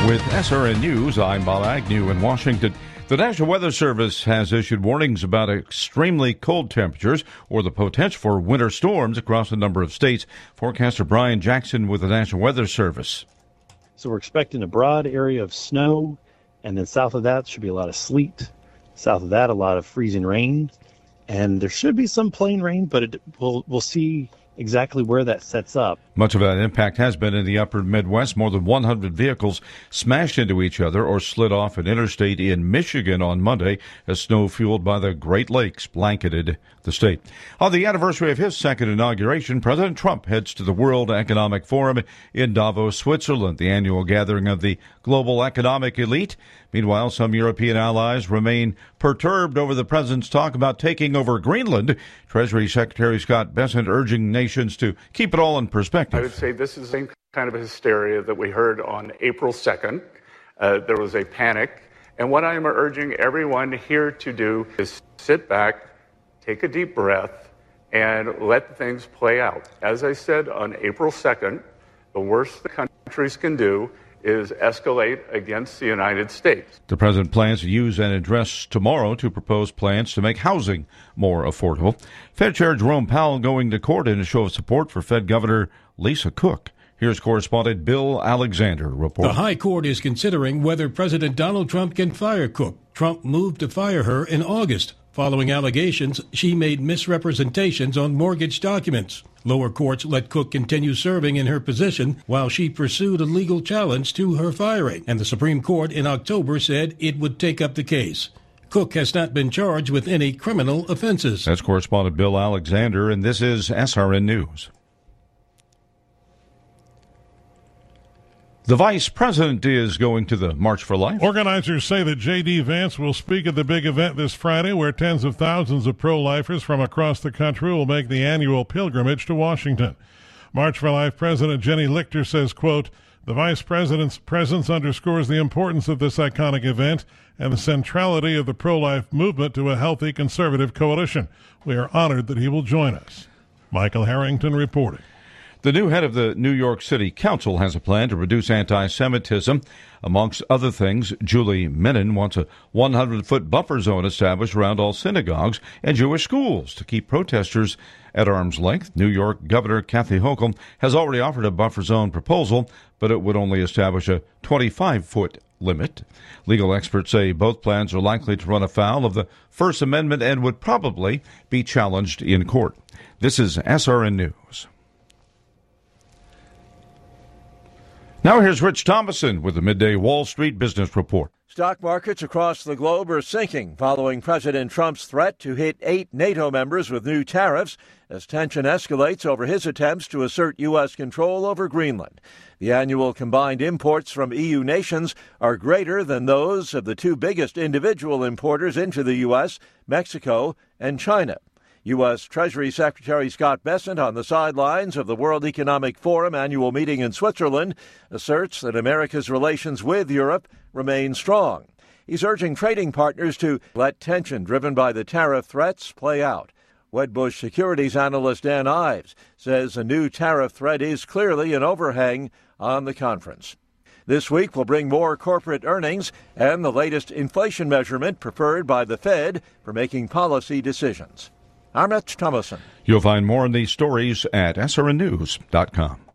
With SRN News, I'm Bob Agnew in Washington. The National Weather Service has issued warnings about extremely cold temperatures or the potential for winter storms across a number of states. Forecaster Brian Jackson with the National Weather Service. So we're expecting a broad area of snow, and then south of that should be a lot of sleet. South of that, a lot of freezing rain, and there should be some plain rain, but we'll see exactly where that sets up. Much of that impact has been in the upper Midwest. More than 100 vehicles smashed into each other or slid off an interstate in Michigan on Monday as snow fueled by the Great Lakes blanketed the state. On the anniversary of his second inauguration, President Trump heads to the World Economic Forum in Davos, Switzerland, the annual gathering of the global economic elite. Meanwhile, some European allies remain perturbed over the president's talk about taking over Greenland. Treasury Secretary Scott Bessent urging nations to keep it all in perspective. I would say this is the same kind of hysteria that we heard on April 2nd. There was a panic. And what I am urging everyone here to do is sit back, take a deep breath, and let things play out. As I said on April 2nd, the worst the countries can do is escalate against the United States. The president plans to use an address tomorrow to propose plans to make housing more affordable. Fed Chair Jerome Powell going to court in a show of support for Fed Governor Lisa Cook. Here's correspondent Bill Alexander reporting. The High Court is considering whether President Donald Trump can fire Cook. Trump moved to fire her in August, following allegations she made misrepresentations on mortgage documents. Lower courts let Cook continue serving in her position while she pursued a legal challenge to her firing, and the Supreme Court in October said it would take up the case. Cook has not been charged with any criminal offenses. That's correspondent Bill Alexander, and this is SRN News. The vice president is going to the March for Life. Organizers say that J.D. Vance will speak at the big event this Friday where tens of thousands of pro-lifers from across the country will make the annual pilgrimage to Washington. March for Life President Jenny Lichter says, quote, "The vice president's presence underscores the importance of this iconic event and the centrality of the pro-life movement to a healthy conservative coalition. We are honored that he will join us." Michael Harrington reporting. The new head of the New York City Council has a plan to reduce anti-Semitism. Amongst other things, Julie Menin wants a 100-foot buffer zone established around all synagogues and Jewish schools to keep protesters at arm's length. New York Governor Kathy Hochul has already offered a buffer zone proposal, but it would only establish a 25-foot limit. Legal experts say both plans are likely to run afoul of the First Amendment and would probably be challenged in court. This is SRN News. Now here's Rich Thomason with the Midday Wall Street Business Report. Stock markets across the globe are sinking following President Trump's threat to hit 8 NATO members with new tariffs as tension escalates over his attempts to assert U.S. control over Greenland. The annual combined imports from EU nations are greater than those of the two biggest individual importers into the U.S., Mexico and China. U.S. Treasury Secretary Scott Bessent, on the sidelines of the World Economic Forum annual meeting in Switzerland, asserts that America's relations with Europe remain strong. He's urging trading partners to let tension driven by the tariff threats play out. Wedbush Securities analyst Dan Ives says a new tariff threat is clearly an overhang on the conference. This week will bring more corporate earnings and the latest inflation measurement preferred by the Fed for making policy decisions. I'm Rich Thomason. You'll find more on these stories at srnnews.com.